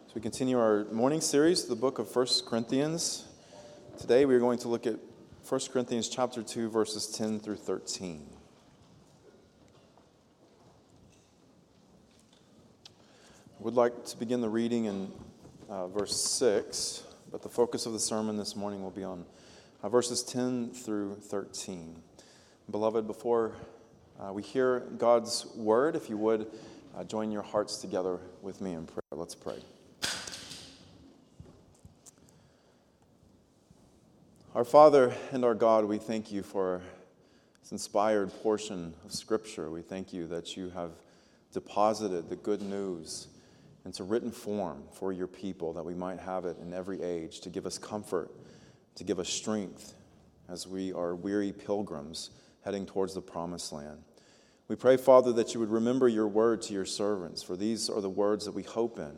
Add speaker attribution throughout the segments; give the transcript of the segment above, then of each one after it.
Speaker 1: So we continue our morning series, the book of 1 Corinthians. Today we are going to look at 1 Corinthians chapter 2, verses 10 through 13. I would like to begin the reading in verse 6, but the focus of the sermon this morning will be on verses 10 through 13. Beloved, before we hear God's word, if you would join your hearts together with me in prayer. Let's pray. Our Father and our God, we thank you for this inspired portion of Scripture. We thank you that you have deposited the good news into written form for your people, that we might have it in every age to give us comfort, to give us strength as we are weary pilgrims heading towards the promised land. We pray, Father, that you would remember your word to your servants, for these are the words that we hope in.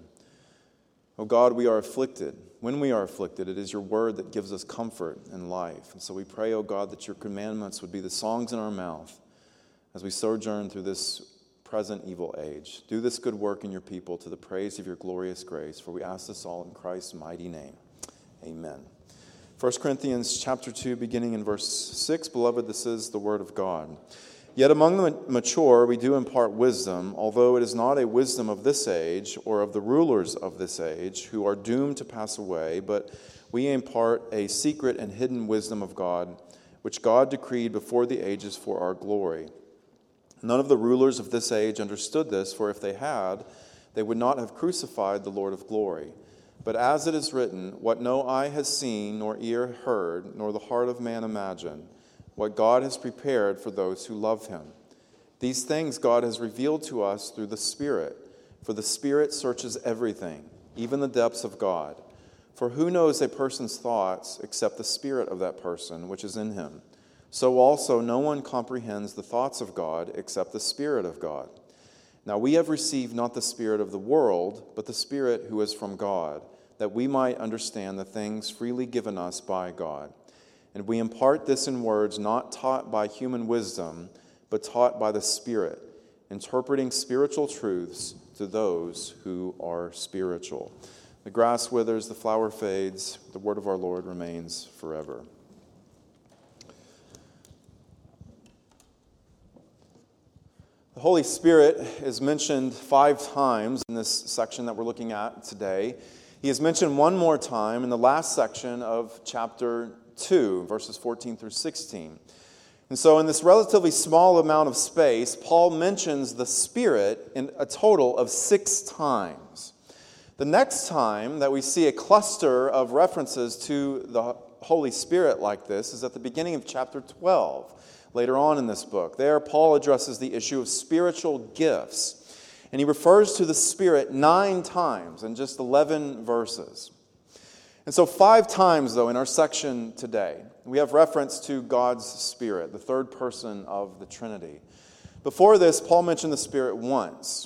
Speaker 1: Oh God, we are afflicted. When we are afflicted, it is your word that gives us comfort and life. And so we pray, oh God, that your commandments would be the songs in our mouth as we sojourn through this present evil age. Do this good work in your people to the praise of your glorious grace, for we ask this all in Christ's mighty name. Amen. 1 Corinthians chapter 2, beginning in verse 6, beloved, this is the word of God. Yet among the mature we do impart wisdom, although it is not a wisdom of this age or of the rulers of this age who are doomed to pass away, but we impart a secret and hidden wisdom of God, which God decreed before the ages for our glory. None of the rulers of this age understood this, for if they had, they would not have crucified the Lord of glory. But as it is written, what no eye has seen, nor ear heard, nor the heart of man imagined, what God has prepared for those who love him. These things God has revealed to us through the Spirit, for the Spirit searches everything, even the depths of God. For who knows a person's thoughts except the spirit of that person which is in him? So also no one comprehends the thoughts of God except the Spirit of God. Now we have received not the spirit of the world, but the Spirit who is from God, that we might understand the things freely given us by God. And we impart this in words not taught by human wisdom, but taught by the Spirit, interpreting spiritual truths to those who are spiritual. The grass withers, the flower fades, the word of our Lord remains forever. The Holy Spirit is mentioned 5 times in this section that we're looking at today. He is mentioned one more time in the last section of chapter 2, verses 14 through 16. And so in this relatively small amount of space, Paul mentions the Spirit in a total of 6 times. The next time that we see a cluster of references to the Holy Spirit like this is at the beginning of chapter 12, later on in this book. There, Paul addresses the issue of spiritual gifts, and he refers to the Spirit 9 times in just 11 verses. And so 5 times, though, in our section today, we have reference to God's Spirit, the third person of the Trinity. Before this, Paul mentioned the Spirit once.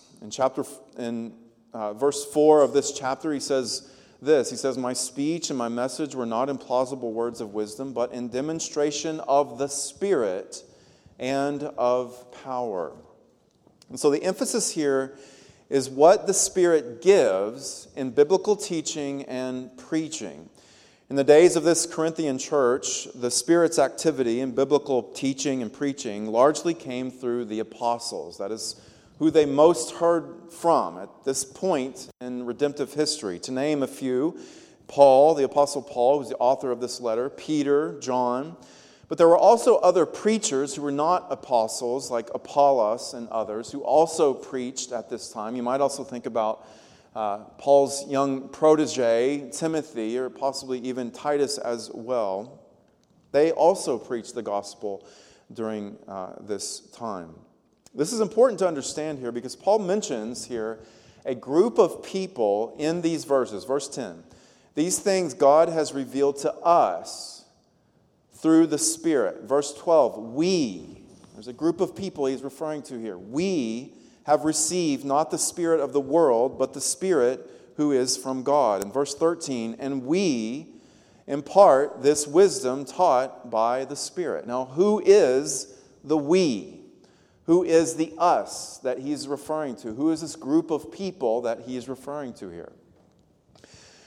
Speaker 1: In verse 4 of this chapter, he says this. He says, "My speech and my message were not in plausible words of wisdom, but in demonstration of the Spirit and of power." And so the emphasis here is what the Spirit gives in biblical teaching and preaching. In the days of this Corinthian church, the Spirit's activity in biblical teaching and preaching largely came through the apostles. That is who they most heard from at this point in redemptive history. To name a few, Paul, the Apostle Paul, who's the author of this letter, Peter, John. But there were also other preachers who were not apostles, like Apollos and others, who also preached at this time. You might also think about Paul's young protege, Timothy, or possibly even Titus as well. They also preached the gospel during this time. This is important to understand here because Paul mentions here a group of people in these verses. Verse 10, "These things God has revealed to us through the Spirit." Verse 12, there's a group of people he's referring to here. "We have received not the spirit of the world, but the Spirit who is from God." In verse 13, "And we impart this wisdom taught by the Spirit." Now, who is the we? Who is the us that he's referring to? Who is this group of people that he is referring to here?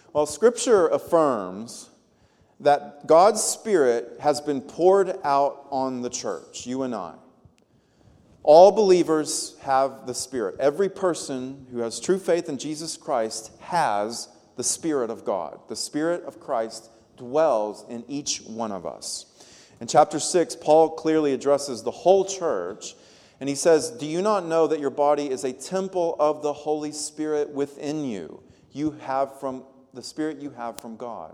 Speaker 1: Well, Scripture affirms that God's Spirit has been poured out on the church, you and I. All believers have the Spirit. Every person who has true faith in Jesus Christ has the Spirit of God. The Spirit of Christ dwells in each one of us. In chapter 6, Paul clearly addresses the whole church, and he says, "Do you not know that your body is a temple of the Holy Spirit within you? You have from the Spirit you have from God."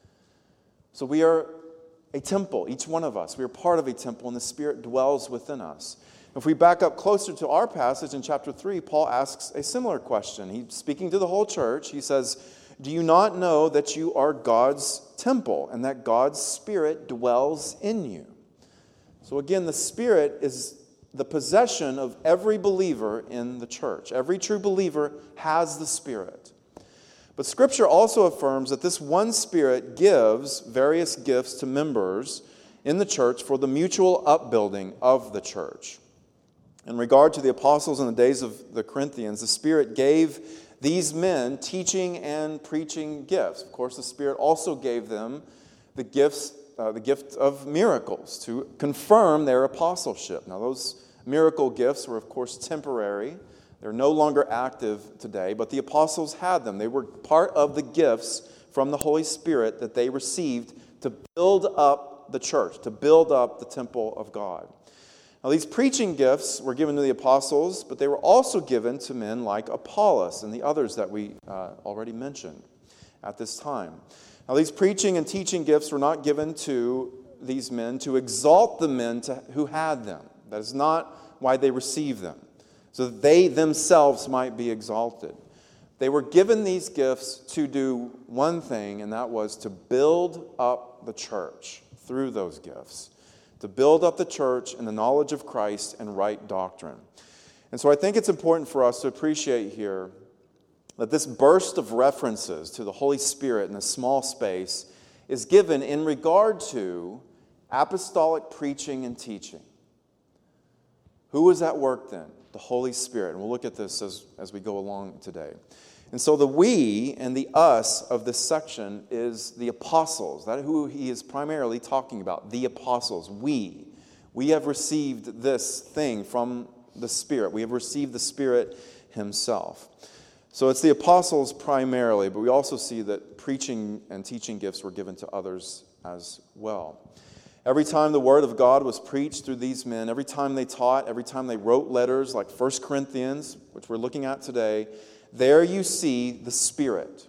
Speaker 1: So we are a temple, each one of us. We are part of a temple, and the Spirit dwells within us. If we back up closer to our passage in chapter 3, Paul asks a similar question. He's speaking to the whole church. He says, "Do you not know that you are God's temple and that God's Spirit dwells in you?" So again, the Spirit is the possession of every believer in the church. Every true believer has the Spirit. But Scripture also affirms that this one Spirit gives various gifts to members in the church for the mutual upbuilding of the church. In regard to the apostles in the days of the Corinthians, the Spirit gave these men teaching and preaching gifts. Of course, the Spirit also gave them the gift of miracles to confirm their apostleship. Now, those miracle gifts were, of course, temporary. They're no longer active today, but the apostles had them. They were part of the gifts from the Holy Spirit that they received to build up the church, to build up the temple of God. Now, these preaching gifts were given to the apostles, but they were also given to men like Apollos and the others that we already mentioned at this time. Now, these preaching and teaching gifts were not given to these men to exalt the men who had them. That is not why they received them, so that they themselves might be exalted. They were given these gifts to do one thing, and that was to build up the church through those gifts. To build up the church in the knowledge of Christ and right doctrine. And so I think it's important for us to appreciate here that this burst of references to the Holy Spirit in a small space is given in regard to apostolic preaching and teaching. Who is at work then? The Holy Spirit. And we'll look at this as we go along today. And so the we and the us of this section is the apostles. That is who he is primarily talking about, the apostles. We have received this thing from the Spirit. We have received the Spirit himself. So it's the apostles primarily, but we also see that preaching and teaching gifts were given to others as well. Every time the Word of God was preached through these men, every time they taught, every time they wrote letters like 1 Corinthians, which we're looking at today, there you see the Spirit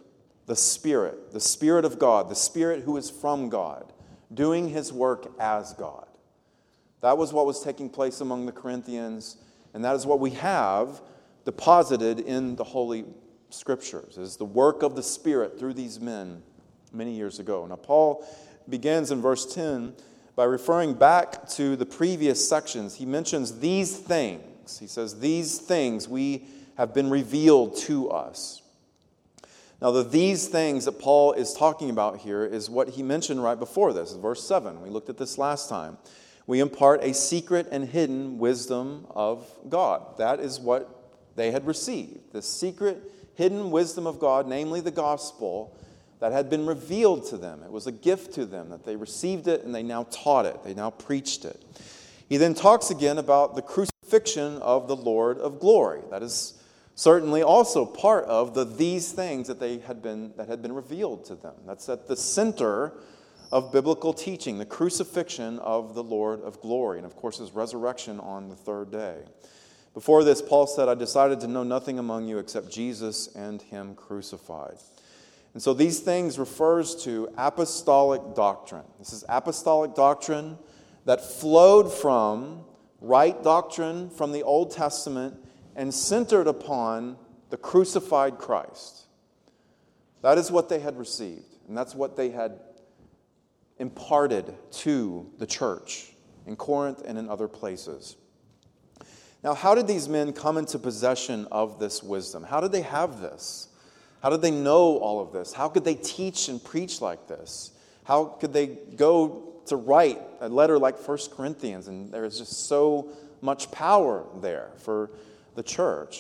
Speaker 1: of God, the Spirit who is from God, doing his work as God. That was what was taking place among the Corinthians, and that is what we have deposited in the Holy Scriptures, is the work of the Spirit through these men many years ago. Now, Paul begins in verse 10 by referring back to the previous sections. He mentions these things. He says, these things we have been revealed to us. Now, these things that Paul is talking about here is what he mentioned right before this, verse 7. We looked at this last time. We impart a secret and hidden wisdom of God. That is what they had received, the secret, hidden wisdom of God, namely the gospel, that had been revealed to them. It was a gift to them that they received it and they now taught it. They now preached it. He then talks again about the crucifixion of the Lord of glory. That is certainly also part of these things that had been revealed to them. That's at the center of biblical teaching, the crucifixion of the Lord of glory, and of course his resurrection on the third day. Before this, Paul said, "I decided to know nothing among you except Jesus and him crucified." And so these things refers to apostolic doctrine. This is apostolic doctrine that flowed from right doctrine from the Old Testament and centered upon the crucified Christ. That is what they had received, and that's what they had imparted to the church in Corinth and in other places. Now, how did these men come into possession of this wisdom? How did they have this? How did they know all of this? How could they teach and preach like this? How could they go to write a letter like 1 Corinthians? And there is just so much power there for the church.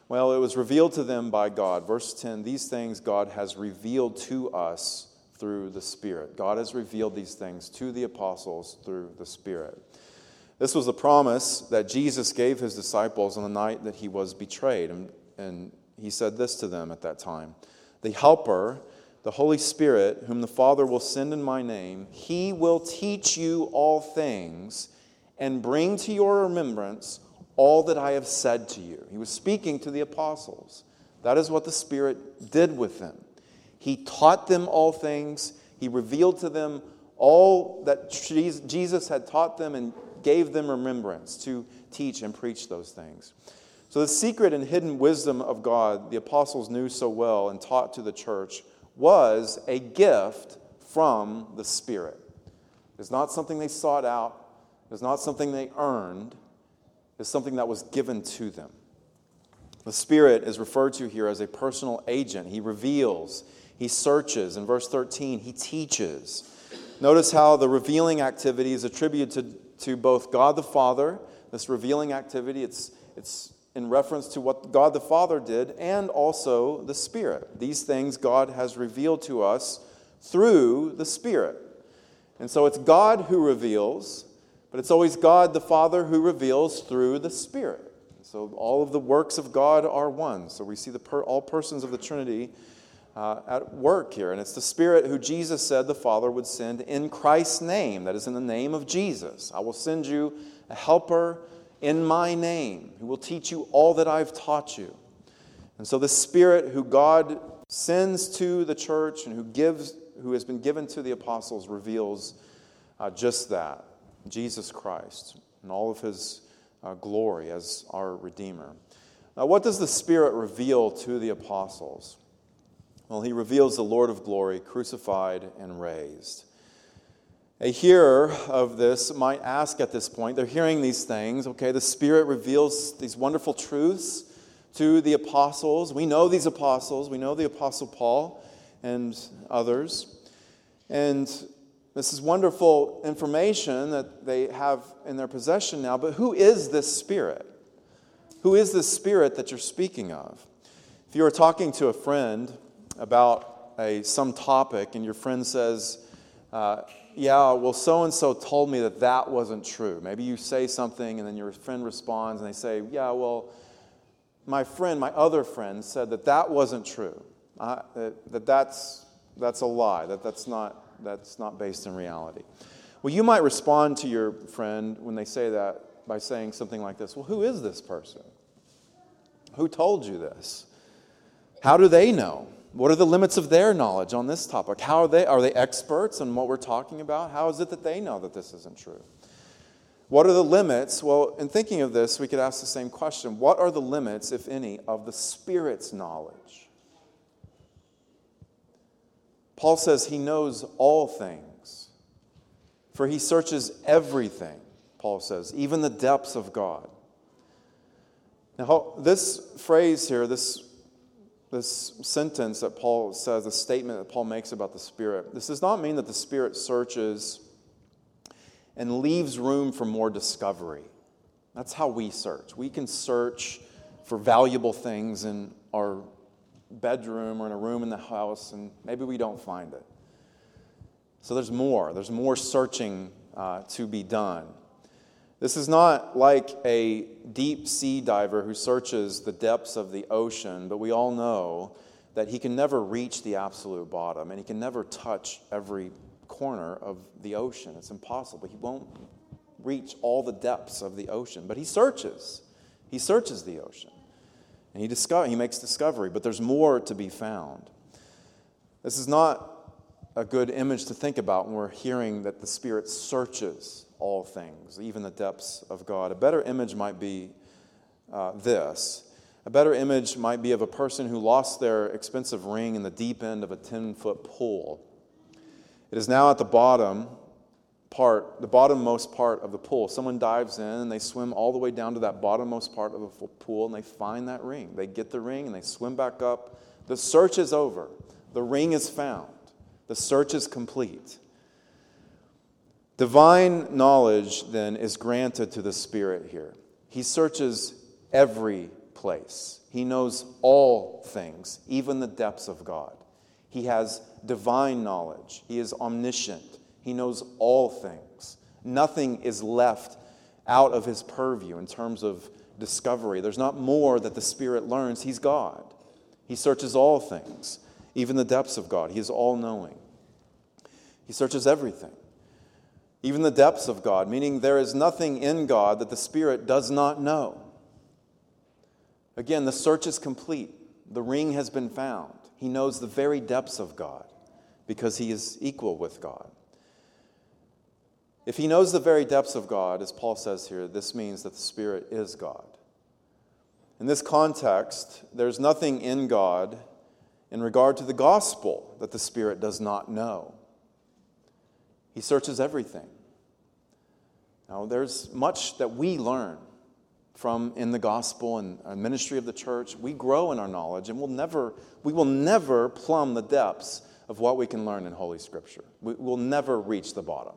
Speaker 1: Well, it was revealed to them by God. Verse 10, these things God has revealed to us through the Spirit. God has revealed these things to the apostles through the Spirit. This was the promise that Jesus gave his disciples on the night that he was betrayed. And he said this to them at that time: the Helper, the Holy Spirit, whom the Father will send in my name, he will teach you all things and bring to your remembrance all that I have said to you. He was speaking to the apostles. That is what the Spirit did with them. He taught them all things. He revealed to them all that Jesus had taught them and gave them remembrance to teach and preach those things. So the secret and hidden wisdom of God the apostles knew so well and taught to the church was a gift from the Spirit. It's not something they sought out. It's not something they earned. It's something that was given to them. The Spirit is referred to here as a personal agent. He reveals, he searches. In verse 13, he teaches. Notice how the revealing activity is attributed to both God the Father. This revealing activity, it's in reference to what God the Father did, and also the Spirit. These things God has revealed to us through the Spirit. And so it's God who reveals, but it's always God the Father who reveals through the Spirit. So all of the works of God are one. So we see all persons of the Trinity at work here. And it's the Spirit who Jesus said the Father would send in Christ's name. That is, in the name of Jesus. I will send you a helper in my name, who will teach you all that I've taught you. And so the Spirit who God sends to the church and who has been given to the apostles reveals just that, Jesus Christ and all of his glory as our Redeemer. Now, what does the Spirit reveal to the apostles? Well, he reveals the Lord of glory, crucified and raised. A hearer of this might ask at this point, they're hearing these things, okay, the Spirit reveals these wonderful truths to the apostles. We know these apostles. We know the Apostle Paul and others. And this is wonderful information that they have in their possession now. But who is this Spirit? Who is this Spirit that you're speaking of? If you are talking to a friend about some topic and your friend says, yeah, well, so-and-so told me that wasn't true. Maybe you say something and then your friend responds and they say, yeah, well, my other friend said that wasn't true. That's a lie. That's not based in reality. Well, you might respond to your friend when they say that by saying something like this. Well, who is this person? Who told you this? How do they know? What are the limits of their knowledge on this topic? Are they experts on what we're talking about? How is it that they know that this isn't true? What are the limits? Well, in thinking of this, we could ask the same question. What are the limits, if any, of the Spirit's knowledge? Paul says he knows all things, for he searches everything, Paul says, even the depths of God. Now, this phrase here, this sentence that Paul says, the statement that Paul makes about the Spirit, this does not mean that the Spirit searches and leaves room for more discovery. That's how we search. We can search for valuable things in our bedroom or in a room in the house, and maybe we don't find it. So there's more searching to be done. This is not like a deep sea diver who searches the depths of the ocean, but we all know that he can never reach the absolute bottom, and he can never touch every corner of the ocean. It's impossible. He won't reach all the depths of the ocean, but he searches. He searches the ocean, and he makes discovery, but there's more to be found. This is not a good image to think about when we're hearing that the Spirit searches all things, even the depths of God. A better image might be this. A better image might be of a person who lost their expensive ring in the deep end of a 10-foot pool. It is now at the bottommost part of the pool. Someone dives in and they swim all the way down to that bottommost part of the pool and they find that ring. They get the ring and they swim back up. The search is over. The ring is found. The search is complete. Divine knowledge, then, is granted to the Spirit here. He searches every place. He knows all things, even the depths of God. He has divine knowledge. He is omniscient. He knows all things. Nothing is left out of his purview in terms of discovery. There's not more that the Spirit learns. He's God. He searches all things, even the depths of God. He is all-knowing. He searches everything, even the depths of God, meaning there is nothing in God that the Spirit does not know. Again, the search is complete. The ring has been found. He knows the very depths of God because he is equal with God. If he knows the very depths of God, as Paul says here, this means that the Spirit is God. In this context, there's nothing in God in regard to the gospel that the Spirit does not know. He searches everything. Now, there's much that we learn from in the gospel and ministry of the church. We grow in our knowledge, and we will never plumb the depths of what we can learn in Holy Scripture. We will never reach the bottom.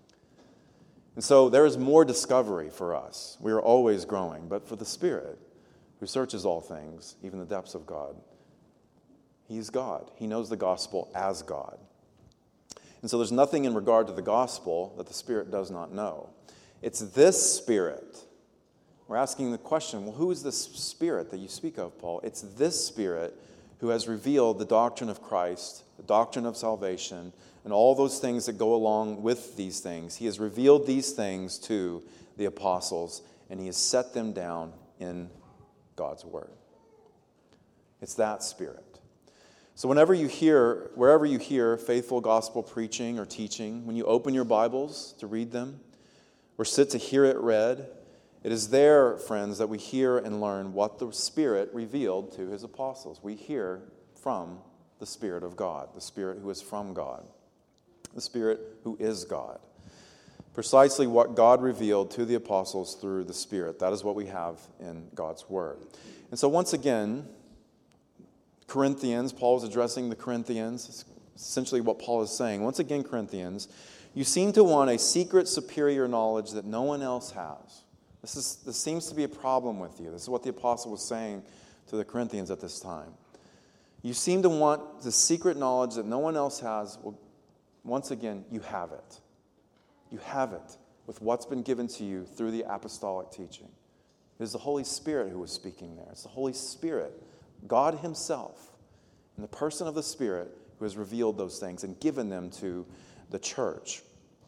Speaker 1: And so there is more discovery for us. We are always growing. But for the Spirit, who searches all things, even the depths of God, he's God. He knows the gospel as God. And so there's nothing in regard to the gospel that the Spirit does not know. It's this Spirit. We're asking the question, well, who is this Spirit that you speak of, Paul? It's this Spirit who has revealed the doctrine of Christ, the doctrine of salvation, and all those things that go along with these things. He has revealed these things to the apostles, and he has set them down in God's Word. It's that Spirit. So wherever you hear faithful gospel preaching or teaching, when you open your Bibles to read them or sit to hear it read, it is there, friends, that we hear and learn what the Spirit revealed to his apostles. We hear from the Spirit of God, the Spirit who is from God, the Spirit who is God. Precisely what God revealed to the apostles through the Spirit. That is what we have in God's Word. And so once again, Corinthians, Paul is addressing the Corinthians. It's essentially what Paul is saying. Once again, Corinthians, you seem to want a secret superior knowledge that no one else has. This seems to be a problem with you. This is what the apostle was saying to the Corinthians at this time. You seem to want the secret knowledge that no one else has. Well, once again, you have it. You have it with what's been given to you through the apostolic teaching. It is the Holy Spirit who was speaking there. It's the Holy Spirit, God himself, in the person of the Spirit, who has revealed those things and given them to the church.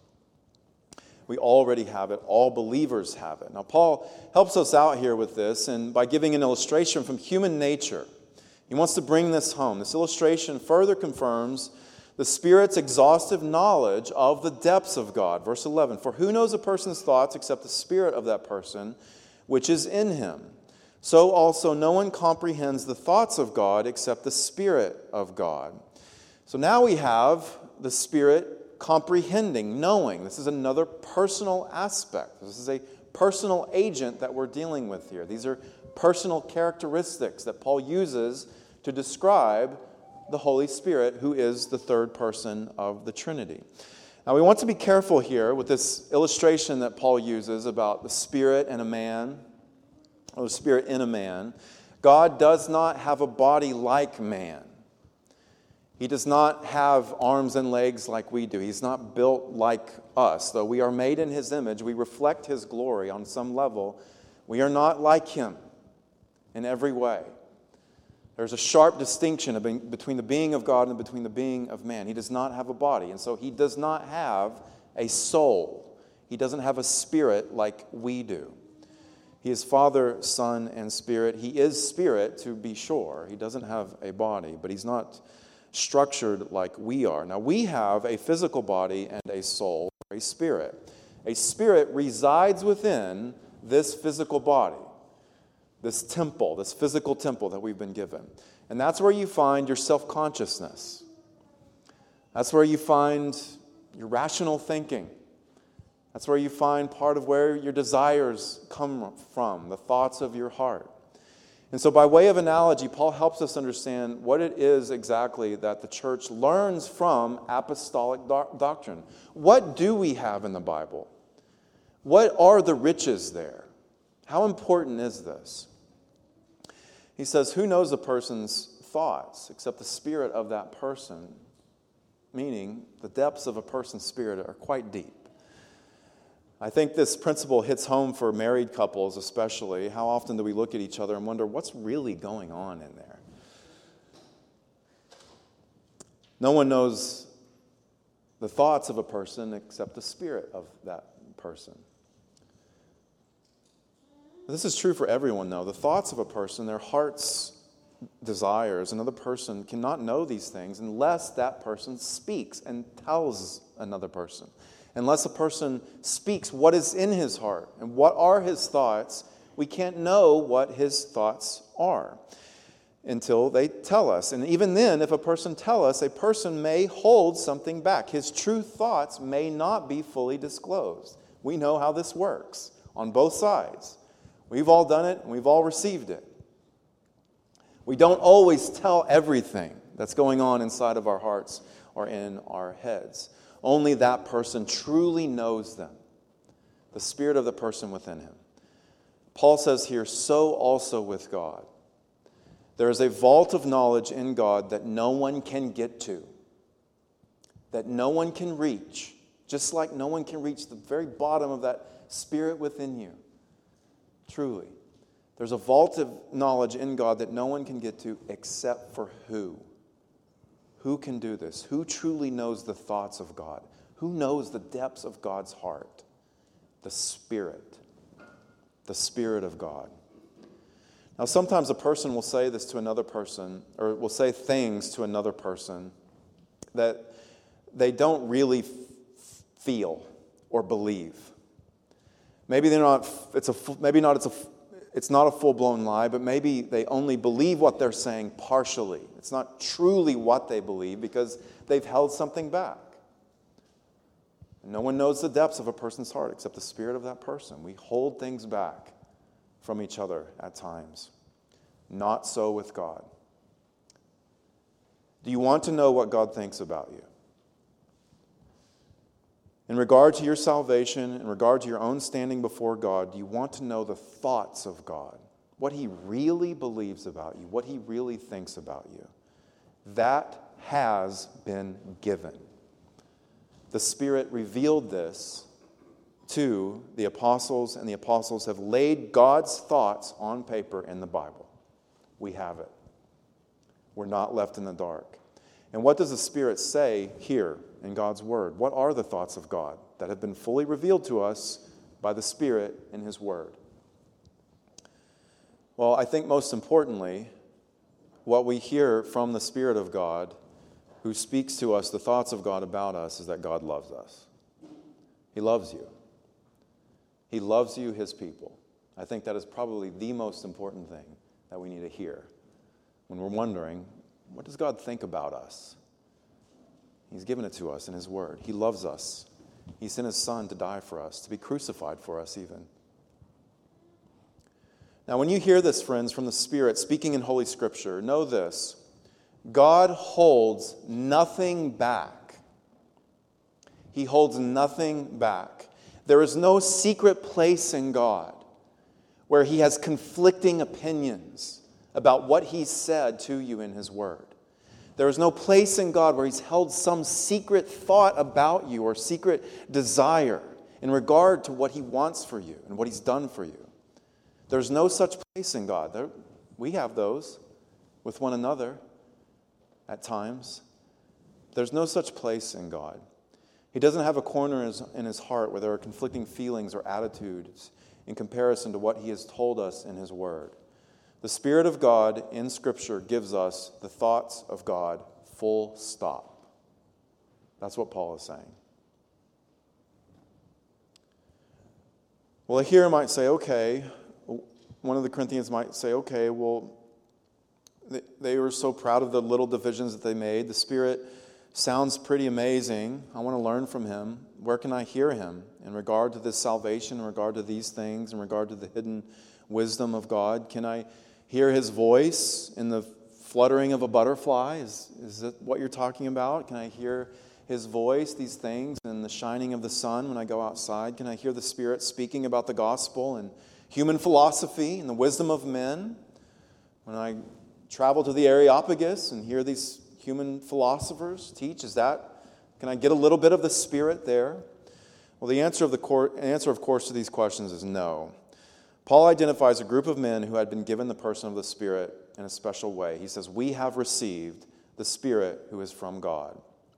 Speaker 1: We already have it. All believers have it. Now, Paul helps us out here with this, and by giving an illustration from human nature. He wants to bring this home. This illustration further confirms the Spirit's exhaustive knowledge of the depths of God. Verse 11, for who knows a person's thoughts except the Spirit of that person which is in him? So also no one comprehends the thoughts of God except the Spirit of God. So now we have the Spirit comprehending, knowing. This is another personal aspect. This is a personal agent that we're dealing with here. These are personal characteristics that Paul uses to describe the Holy Spirit, who is the third person of the Trinity. Now we want to be careful here with this illustration that Paul uses about the Spirit and a man, or the Spirit in a man. God does not have a body like man. He does not have arms and legs like we do. He's not built like us. Though we are made in his image, we reflect his glory on some level. We are not like him in every way. There's a sharp distinction between the being of God and between the being of man. He does not have a body, and so he does not have a soul. He doesn't have a spirit like we do. He is Father, Son, and Spirit. He is Spirit, to be sure. He doesn't have a body, but he's not structured like we are. Now, we have a physical body and a soul, or a spirit. A spirit resides within this physical body, this temple, this physical temple that we've been given. And that's where you find your self-consciousness. That's where you find your rational thinking. That's where you find part of where your desires come from, the thoughts of your heart. And so by way of analogy, Paul helps us understand what it is exactly that the church learns from apostolic doctrine. What do we have in the Bible? What are the riches there? How important is this? He says, who knows a person's thoughts except the spirit of that person? Meaning, the depths of a person's spirit are quite deep. I think this principle hits home for married couples especially. How often do we look at each other and wonder what's really going on in there? No one knows the thoughts of a person except the spirit of that person. This is true for everyone, though. The thoughts of a person, their heart's desires, another person cannot know these things unless that person speaks and tells another person. Unless a person speaks what is in his heart and what are his thoughts, we can't know what his thoughts are until they tell us. And even then, if a person tells us, a person may hold something back. His true thoughts may not be fully disclosed. We know how this works on both sides. We've all done it and we've all received it. We don't always tell everything that's going on inside of our hearts or in our heads. Only that person truly knows them, the spirit of the person within him. Paul says here, so also with God. There is a vault of knowledge in God that no one can get to, that no one can reach, just like no one can reach the very bottom of that spirit within you. Truly. There's a vault of knowledge in God that no one can get to except for who? Who can do this? Who truly knows the thoughts of God? Who knows the depths of God's heart? The Spirit. The Spirit of God. Now, sometimes a person will say this to another person, or will say things to another person that they don't really feel or believe. Maybe they're not. It's not a full-blown lie, but maybe they only believe what they're saying partially. It's not truly what they believe because they've held something back. No one knows the depths of a person's heart except the spirit of that person. We hold things back from each other at times. Not so with God. Do you want to know what God thinks about you? In regard to your salvation, in regard to your own standing before God, do you want to know the thoughts of God? What He really believes about you, what He really thinks about you. That has been given. The Spirit revealed this to the apostles, and the apostles have laid God's thoughts on paper in the Bible. We have it. We're not left in the dark. And what does the Spirit say here in God's Word? What are the thoughts of God that have been fully revealed to us by the Spirit in His Word? Well, I think most importantly, what we hear from the Spirit of God who speaks to us the thoughts of God about us is that God loves us. He loves you. He loves you, His people. I think that is probably the most important thing that we need to hear when we're wondering, what does God think about us? He's given it to us in His Word. He loves us. He sent His Son to die for us, to be crucified for us even. Now, when you hear this, friends, from the Spirit speaking in Holy Scripture, know this. God holds nothing back. He holds nothing back. There is no secret place in God where He has conflicting opinions about what He said to you in His Word. There is no place in God where He's held some secret thought about you or secret desire in regard to what He wants for you and what He's done for you. There's no such place in God. We have those with one another at times. There's no such place in God. He doesn't have a corner in His heart where there are conflicting feelings or attitudes in comparison to what He has told us in His Word. The Spirit of God in Scripture gives us the thoughts of God, full stop. That's what Paul is saying. Well, a hearer might say, okay, one of the Corinthians might say, okay, well, they were so proud of the little divisions that they made. The Spirit sounds pretty amazing. I want to learn from Him. Where can I hear Him in regard to this salvation, in regard to these things, in regard to the hidden wisdom of God? Can I hear His voice in the fluttering of a butterfly? Is that what you're talking about? Can I hear His voice, these things, in the shining of the sun when I go outside? Can I hear the Spirit speaking about the gospel and human philosophy and the wisdom of men when I travel to the Areopagus and hear these human philosophers teach, can I get a little bit of the Spirit there? Well, the answer, of course, to these questions is no. Paul identifies a group of men who had been given the person of the Spirit in a special way. He says, we have received the Spirit who is from God.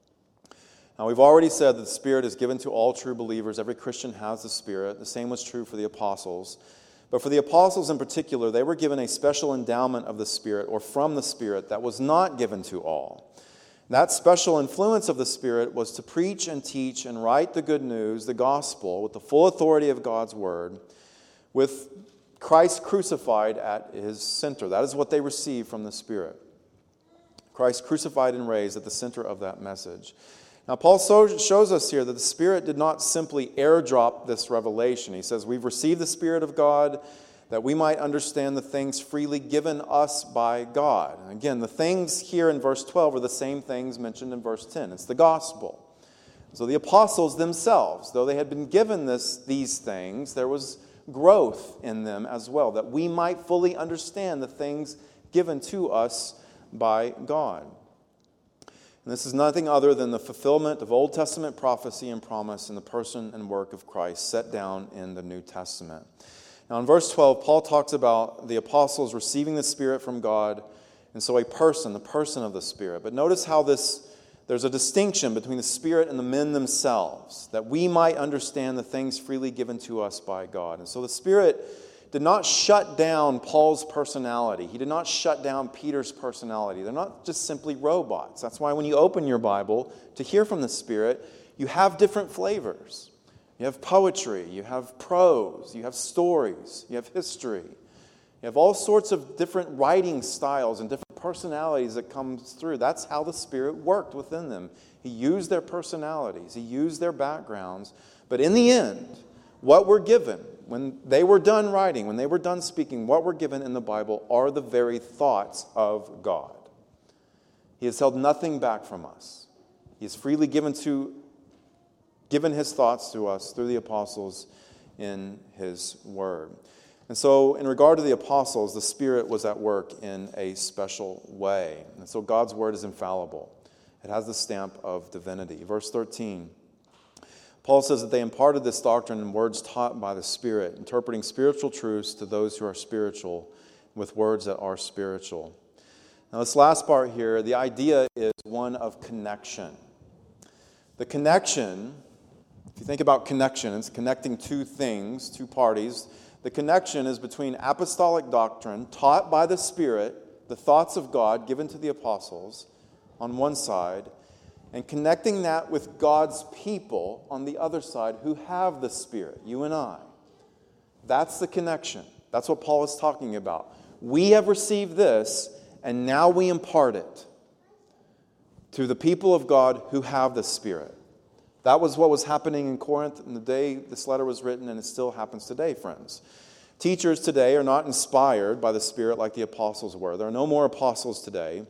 Speaker 1: Now, we've already said that the Spirit is given to all true believers. Every Christian has the Spirit. The same was true for the apostles. But for the apostles in particular, they were given a special endowment of the Spirit, or from the Spirit, that was not given to all. That special influence of the Spirit was to preach and teach and write the good news, the gospel, with the full authority of God's word, with Christ crucified at his center. That is what they received from the Spirit. Christ crucified and raised at the center of that message. Now, Paul shows us here that the Spirit did not simply airdrop this revelation. He says, we've received the Spirit of God that we might understand the things freely given us by God. And again, the things here in verse 12 are the same things mentioned in verse 10. It's the gospel. So the apostles themselves, though they had been given these things, there was growth in them as well, that we might fully understand the things given to us by God. And this is nothing other than the fulfillment of Old Testament prophecy and promise in the person and work of Christ set down in the New Testament. Now in verse 12, Paul talks about the apostles receiving the Spirit from God, and so the person of the Spirit. But notice how there's a distinction between the Spirit and the men themselves, that we might understand the things freely given to us by God. And so the Spirit did not shut down Paul's personality. He did not shut down Peter's personality. They're not just simply robots. That's why when you open your Bible to hear from the Spirit, you have different flavors. You have poetry, you have prose, you have stories, you have history. You have all sorts of different writing styles and different personalities that comes through. That's how the Spirit worked within them. He used their personalities, he used their backgrounds. But in the end, what we're given, when they were done writing, when they were done speaking, what we're given in the Bible are the very thoughts of God. He has held nothing back from us. He has freely given his thoughts to us through the apostles in his word. And so in regard to the apostles, the Spirit was at work in a special way. And so God's word is infallible. It has the stamp of divinity. Verse 13, Paul says that they imparted this doctrine in words taught by the Spirit, interpreting spiritual truths to those who are spiritual with words that are spiritual. Now this last part here, the idea is one of connection. The connection, if you think about connection, it's connecting two things, two parties. The connection is between apostolic doctrine taught by the Spirit, the thoughts of God given to the apostles on one side, and connecting that with God's people on the other side who have the Spirit, you and I. That's the connection. That's what Paul is talking about. We have received this, and now we impart it to the people of God who have the Spirit. That was what was happening in Corinth in the day this letter was written, and it still happens today, friends. Teachers today are not inspired by the Spirit like the apostles were. There are no more apostles today.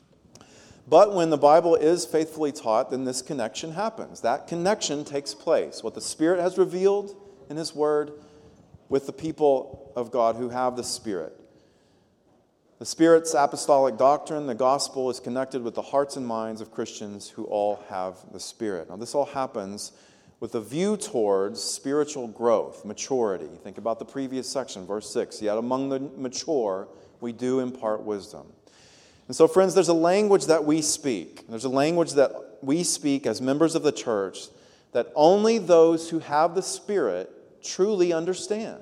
Speaker 1: But when the Bible is faithfully taught, then this connection happens. That connection takes place. What the Spirit has revealed in His Word with the people of God who have the Spirit. The Spirit's apostolic doctrine, the gospel, is connected with the hearts and minds of Christians who all have the Spirit. Now, this all happens with a view towards spiritual growth, maturity. Think about the previous section, verse 6. Yet among the mature, we do impart wisdom. And so, friends, there's a language that we speak. There's a language that we speak as members of the church that only those who have the Spirit truly understand.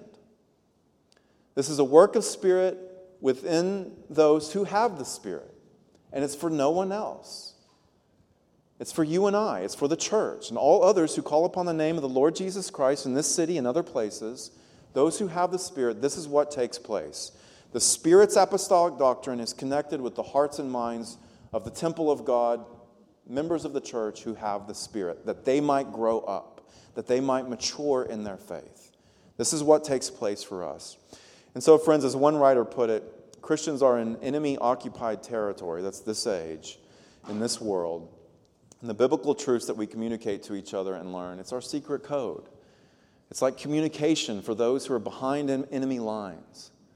Speaker 1: This is a work of Spirit within those who have the Spirit. And it's for no one else. It's for you and I. It's for the church and all others who call upon the name of the Lord Jesus Christ in this city and other places. Those who have the Spirit, this is what takes place. The Spirit's apostolic doctrine is connected with the hearts and minds of the temple of God, members of the church who have the Spirit, that they might grow up, that they might mature in their faith. This is what takes place for us. And so, friends, as one writer put it, Christians are in enemy-occupied territory, that's this age, in this world. And the biblical truths that we communicate to each other and learn, it's our secret code. It's like communication for those who are behind enemy lines.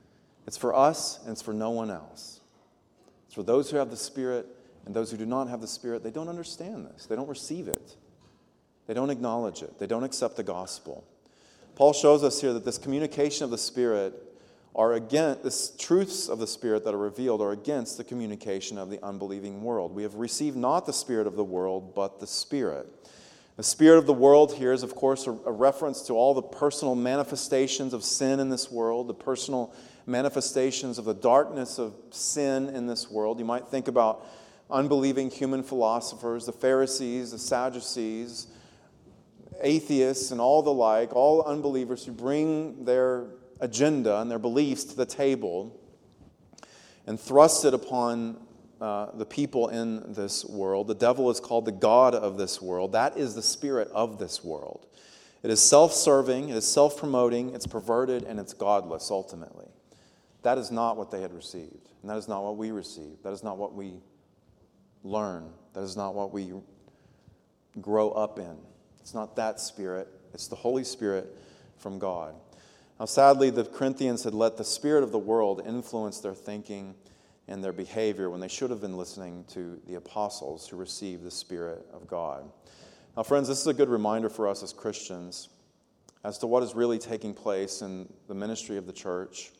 Speaker 1: It's for us, and it's for no one else. It's for those who have the Spirit, and those who do not have the Spirit. They don't understand this. They don't receive it. They don't acknowledge it. They don't accept the gospel. Paul shows us here that this communication of the Spirit are against, the truths of the Spirit that are revealed are against the communication of the unbelieving world. We have received not the spirit of the world, but the Spirit. The spirit of the world here is, of course, a reference to all the personal manifestations of sin in this world, the personal manifestations of the darkness of sin in this world. You might think about unbelieving human philosophers, the Pharisees, the Sadducees, atheists, and all the like, all unbelievers who bring their agenda and their beliefs to the table and thrust it upon the people in this world. The devil is called the god of this world. That is the spirit of this world. It is self-serving, it is self-promoting, it's perverted, and it's godless ultimately. That is not what they had received, and that is not what we received. That is not what we learn. That is not what we grow up in. It's not that Spirit. It's the Holy Spirit from God. Now, sadly, the Corinthians had let the spirit of the world influence their thinking and their behavior when they should have been listening to the apostles who received the Spirit of God. Now, friends, this is a good reminder for us as Christians as to what is really taking place in the ministry of the church.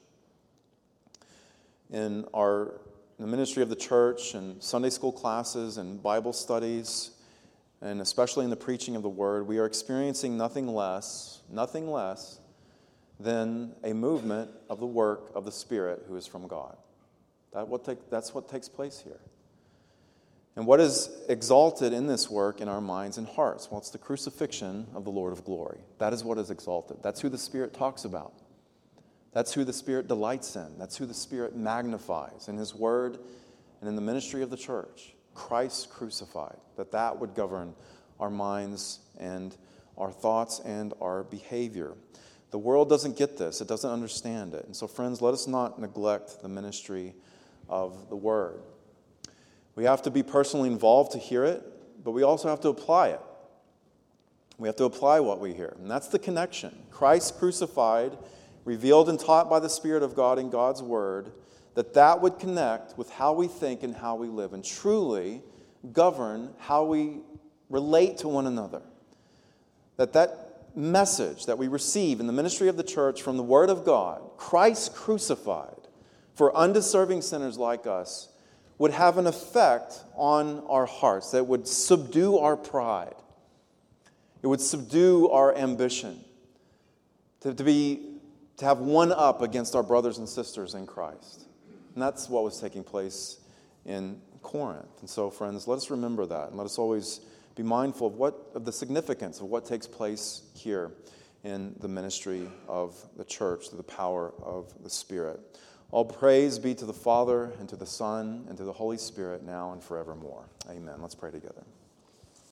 Speaker 1: In the ministry of the church and Sunday school classes and Bible studies, and especially in the preaching of the Word, we are experiencing nothing less than a movement of the work of the Spirit who is from God. That's what takes place here. And what is exalted in this work in our minds and hearts? Well, it's the crucifixion of the Lord of glory. That is what is exalted. That's who the Spirit talks about. That's who the Spirit delights in. That's who the Spirit magnifies in His Word and in the ministry of the church. Christ crucified. That would govern our minds and our thoughts and our behavior. The world doesn't get this. It doesn't understand it. And so, friends, let us not neglect the ministry of the Word. We have to be personally involved to hear it, but we also have to apply it. We have to apply what we hear. And that's the connection. Christ crucified, revealed and taught by the Spirit of God in God's Word, that would connect with how we think and how we live and truly govern how we relate to one another. That message that we receive in the ministry of the church from the Word of God, Christ crucified for undeserving sinners like us, would have an effect on our hearts that would subdue our pride. It would subdue our ambition to have one up against our brothers and sisters in Christ. And that's what was taking place in Corinth. And so, friends, let us remember that, and let us always be mindful of the significance of what takes place here in the ministry of the church through the power of the Spirit. All praise be to the Father, and to the Son, and to the Holy Spirit, now and forevermore. Amen. Let's pray together.